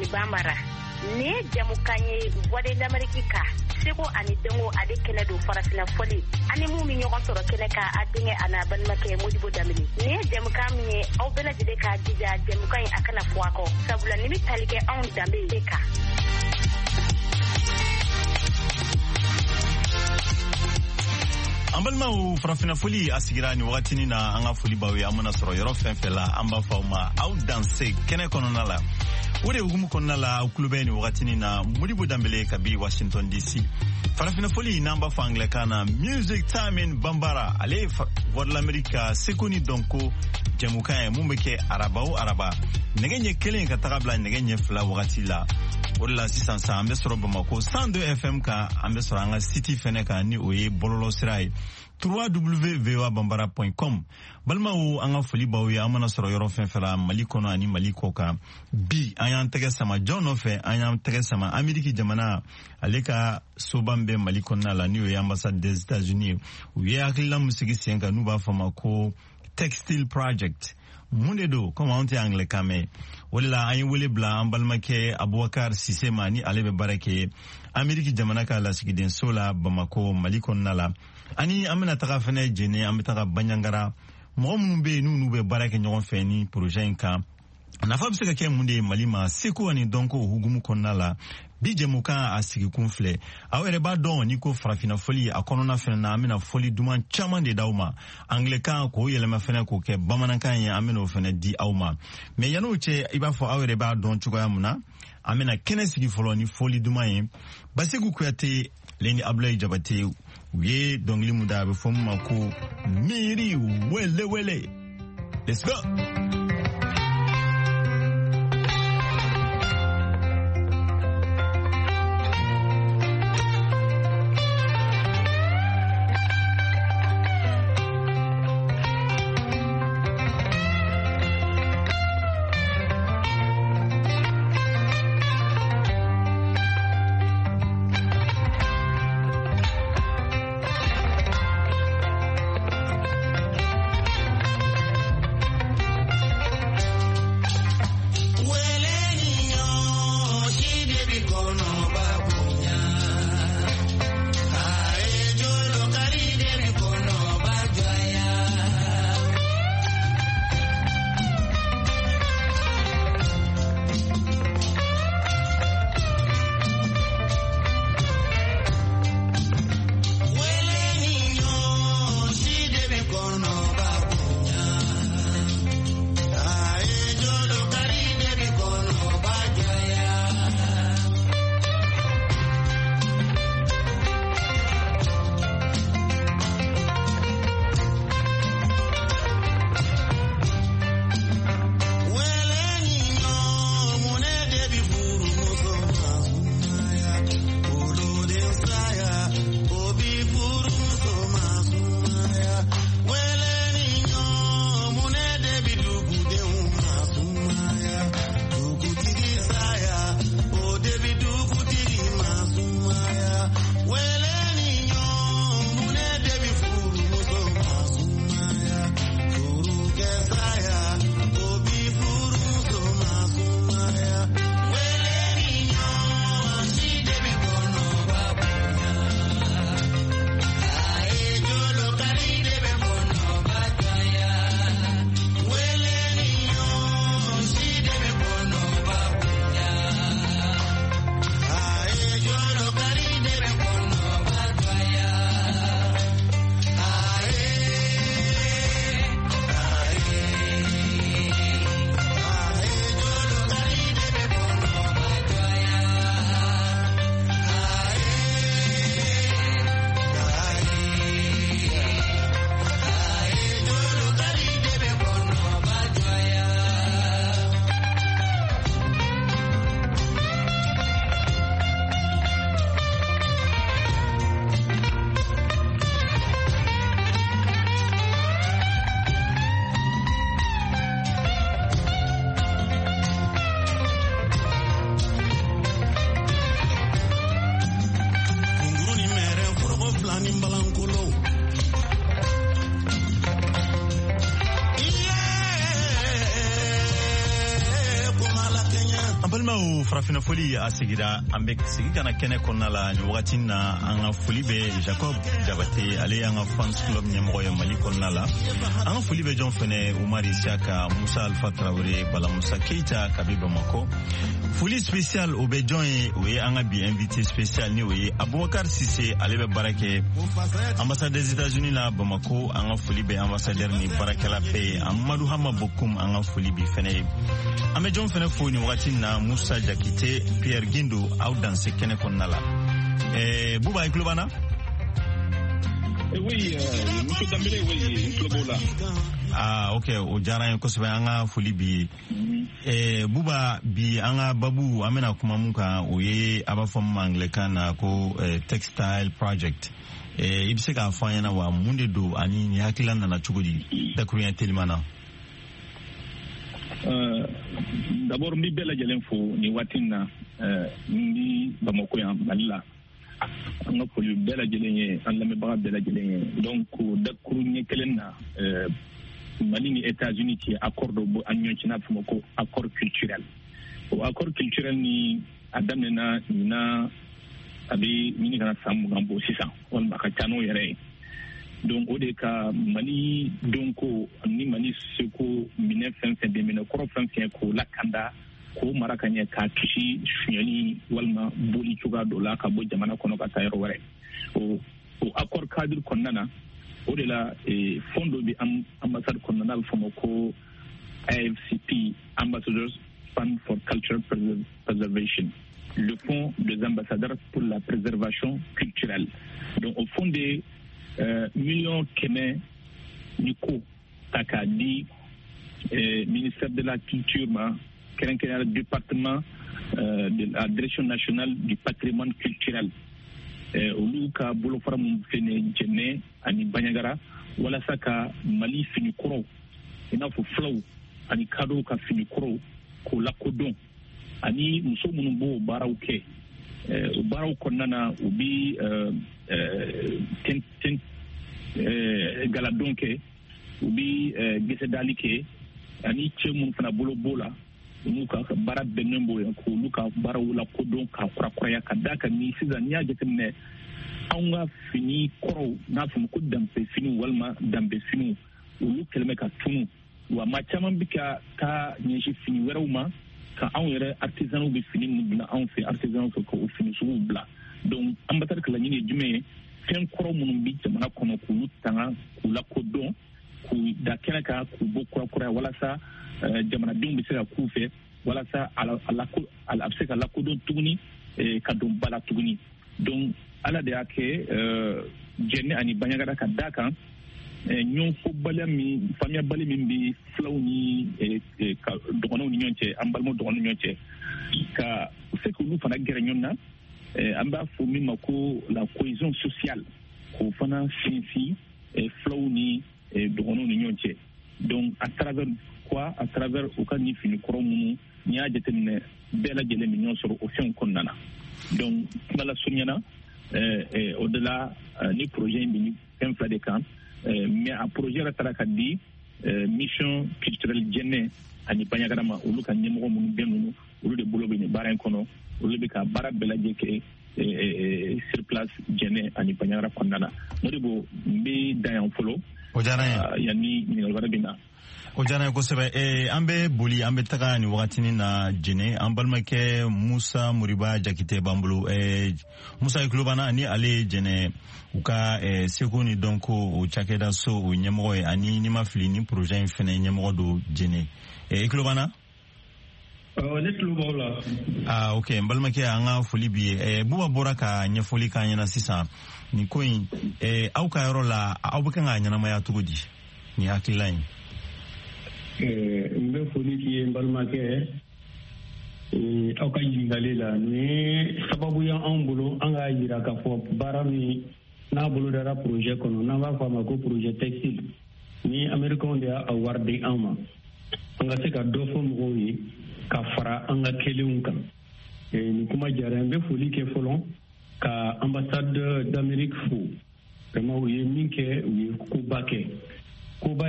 Bambara ne jamukanye voix de l'Amérique ka seko ani dengo ade kene do farafina foli ani mu mi ñogon soro kene ka adinge ana banmake Modibo Damini ne jamukanye aw bela jide ka dija jamukanye akana fuako sabula ni mi talike on dambe ka Ambalma u farafina foli asigira ni wakati ni na anga foli bawe amuna soro yoro fenfela amba fauma au danse kene konona la wode ugumu konona la ukulube ni wakati ni na Modibo Dambele kabi Washington DC farafina foli namba fa Anglikana music time in Bambara ale voix de l'Amérique sekoni donko jamukaye mumbeke araba negenye kelen ka tagabla negenye fla wakati la wala sisan sa ambe soro Bamako 102 FM ka ambe soro anga city feneka ni oye bololo sirai www.voabambara.com balma u anga foli bawe amana soro yoro fenfela malikono ani malikoka bi ayan tege sama John Ofe ayan tege sama Ameriki jamana aleka sobambe malikona la ni oye ambassade des États-Unis uye akila musiki sienka nuba famako textile project Mundedo comme on dit anglais kame wala ay wele bla ambalmake Abouakar Cissé mani alebe barake Ameriki jamana ka la sigiden sola Bamako malikon nala ani amena taga fene jene ameta banyangara mo mumbe nu be barake nyon feni projet ka na fa biseka ke munde malima seko ani donko hugumu konnala bije muka asigi kunfle awere ba don ni ko farafina foli akonona fene na amena foli duman chaman de dauma anglika ko yelema fene ko ke bamanankan ya amena fene di auma me yano che iba fo awere ba don chugo amuna amena kene sigi folo ni foli duman basigu kuyate leni Ablaye Jabate uye dongli muda be fomma ko miri wele let's go. balmaw farafina foli a sigira an bɛ sigi kana kɛnɛ kɔnɔna la ni wagati na an ka foli bɛ Jacob Jabate ale an ka fans club ɲɛmɔgɔ ye Mali kɔnɔna la an ka foli bɛ jɔn fɛnɛ Umar Isiaka Musa Alpha Traoré Bala Musa Keita kabi Bamako foli spécial o bɛ jɔn ye o ye an ka bi invité spécial ni o ye Abubakar Sise ale bɛ baara kɛ ambassade des États-Unis la Bamako an ka foli bɛ ambassadeur ni baarakɛla bɛɛ Amadou Hama Bokoum an ka foli bi fɛnɛ ye an bɛ jɔn fɛnɛ fo ni wagati na Musa Jakite Pierre Gindo aw danse kɛnɛ kɔnɔna la Buba i tulo b'an na? Oui, monsieur Dambélé, oui, je tulo b'o la. Ah, ok, o diyara n ye kosɛbɛ an ka foli bi ye Buba bi an ka babu an bɛna kuma mun kan o ye a b'a fɔ min ma anglais na ko textile project i bɛ se k'a fɔ an ɲɛna wa mun de don ani ni hakilila nana cogo di dakuruɲɛ teliman na? D'abord n bɛ bɛɛ lajɛlen fo ni waati na n bi Bamako yan Mali la an ka foli bɛɛ lajɛlen ye an lamɛnbaga bɛɛ lajɛlen ye donc dakuru ɲɛ kelen na Mali ni États-Unis cɛ accord dɔ bɔ an ɲɔgɔn cɛ n'a bɛ fɔ o ma ko accord culturel o accord culturel ni a daminɛna ɲinan a bɛ ɲini kana san 20 bɔ sisan walima a ka ca n'o yɛrɛ ye donc o de ka Mali donko ni Mali seko minɛ fɛn fɛn bɛ minɛ kɔrɔ fɛn fɛn k'o lakanda k'o mara ka ɲɛ k'a kisi suɲɛni walima boli cogoya dɔ la ka bɔ jamana kɔnɔ ka taa yɔrɔ wɛrɛ o accord cadre kɔnɔna na o de la fond dɔ bɛ ambassade kɔnɔna na a bɛ fɔ o ma ko AFCP Ambassadors Fund for Cultural Preservation le fonds des ambassadeurs pour la préservation culturelle donc au fond de million kɛmɛ ni ko ta k'a di ministère de la culture ma kɛrɛnkɛrɛnnenya département de la direction nationale du patrimoine culturel olu ka bolofara mun fɛnɛ Jɛnɛ ani Banɲagara walasa ka Mali fini kɔrɔw i n'a fɔ filaw ani kadɔw ka fini kɔrɔw k'o lakodɔn ani muso minnu b'o baaraw kɛ o baaraw kɔnɔna na u bi galadon kɛ u bi gesedali kɛ ani cɛ minnu fana bolo b'o la olu ka baara bɛnnen b'o yan k'olu ka baaraw lakodɔn ka kurakuraya ka d'a kan ni sisan n'i y'a jateminɛ anw ka fini kɔrɔw n'a fɔ ko danbe finiw walima danbe finiw olu kɛlen bɛ ka tunu wa maa caman bɛ ka taa ɲɛsin fini wɛrɛw ma ka anw yɛrɛ artisanw bɛ fini minnu dilan anw fɛ artisanw fɛ k'o fini suguw bila donc ambassade ka laɲini ye jumɛn ye fɛn kɔrɔ minnu bɛ jamana kɔnɔ k'olu tanga k'u lakodɔn k'u da kɛnɛ kan k'u bɔ kurakuraya walasa jamanadenw bɛ se ka k'u fɛ walasa a bɛ se ka lakodɔn tuguni ka don ba la tuguni donc ala de y'a kɛ Jɛnɛ ani Banɲagara ka d'a kan ɲɔgɔnfɔbaliya min faamuyabali min bɛ filaw ni dɔgɔnɔw ni ɲɔgɔn cɛ an balimaw dɔgɔnɔw ni ɲɔgɔn cɛ ka se k'olu fana gɛrɛ ɲɔgɔn na an b'a fɔ min ma ko la cohésion sociale k'o fana sinsin filaw ni dɔgɔnɔw ni ɲɔgɔn cɛ donc à travers quoi à travers u ka ni fini kɔrɔ minnu n'i y'a jateminɛ bɛɛ lajɛlen bɛ ɲɔgɔn sɔrɔ o fɛnw kɔnɔna na donc kuma la surunyana au delà ni projet in bɛ fɛn fila de kan mais a projet yɛrɛ taara ka di mission culturelle Jɛnɛ ani Banɲagara ma olu ka ɲɛmɔgɔ minnu bɛɛ ninnu olu de bolo bɛ nin baara in kɔnɔ olu bɛ ka baara bɛɛ lajɛlen kɛ sur place Jɛnɛ ani Banɲagara kɔnɔna na Modibo n bɛ dan yan fɔlɔ o diyara n ye yanni ɲininkali wɛrɛ bɛ na o diyara n ye kosɛbɛ an bɛ boli an bɛ taga nin wagatinin na Jɛnɛ an balimakɛ Musa Moriba Jakite b'an bolo Musa i tulo b'an na ni ale ye Jɛnɛ u ka seko ni dɔnko o cakɛda so o ɲɛmɔgɔ ye ani ni ma fili ni projet in fɛnɛ ɲɛmɔgɔ don Jɛnɛ i tulo b'an na ne tulo b'aw la ok n balimakɛ an ka foli bi ye Buba bɔra ka ɲɛfɔli k'an ɲɛna sisan nin ko in aw ka yɔrɔ la aw bɛ kan k'a ɲɛnamaya cogo di ni hakilila in n bɛ foli k'i ye n balimakɛ aw ka ɲininkali la ni sababu ye anw bolo an k'a jira k'a fɔ baara min n'a bolo dara projet kɔnɔ n'an b'a fɔ a ma ko projet textile ni américains de y'a wari di an ma an ka se ka dɔ fɔ mɔgɔw ye ka fara an ka kelenw kan ni kuma diyara n bɛ foli kɛ fɔlɔ ka ambassade d'Amérique fo vraiment u ye min kɛ u ye koba kɛ koba